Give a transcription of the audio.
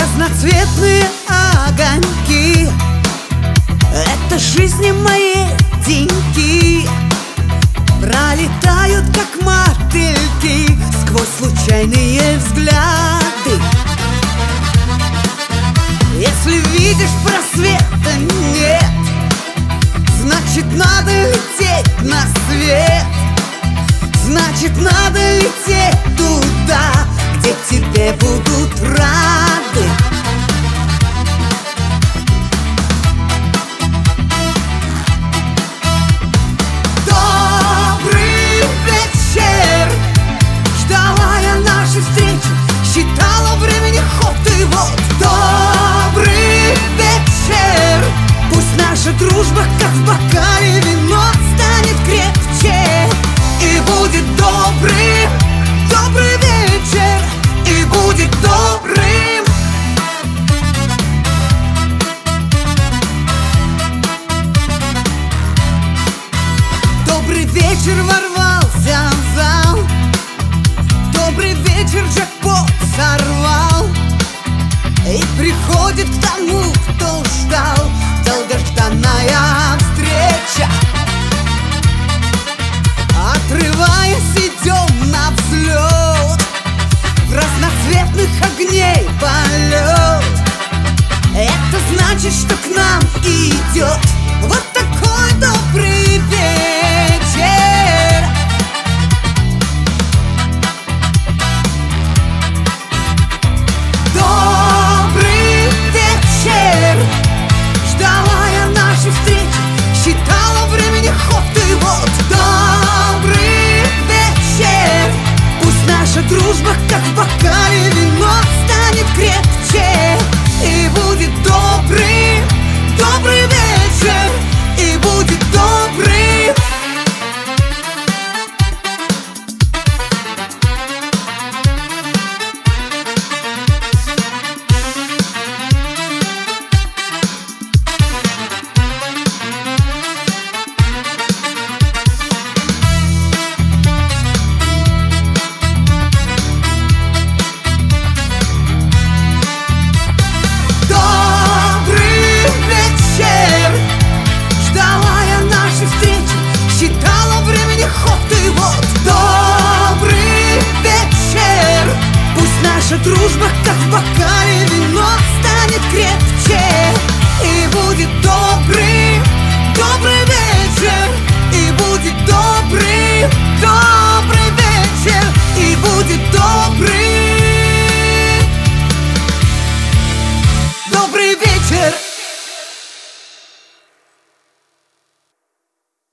Разноцветные огоньки — это жизни моей деньки. Пролетают, как мотыльки, сквозь случайные взгляды. Если видишь, просвета нет, значит, надо лететь на свет. Значит, надо лететь туда, где тебе будут рады. Добрый вечер! Ждала я нашей встречи, считала времени ход, и вот добрый вечер! Пусть наша дружба, как в бокале вино, станет крепче. И будет добрый, добрый вечер, и будет добрым. Добрый вечер ворвался в зал, добрый вечер джекпот сорвал. И приходит к тому, кто ждал, долгожданная встреча. Отрываясь, идем на взлет, в разноцветных огней полет. Это значит, что к нам идет вот такой добрый вечер. Добрый вечер! Ждала я нашей встречи, считала времени ход, и вот добрый вечер! Пусть наша дружба, как в бокале вино, станет крепче. И будет добрый, добрый вечер, и будет добрый. Наша дружба, как в бокале вино, станет крепче. И будет добрый, добрый вечер, и будет добрый, добрый вечер, и будет добрый, добрый вечер.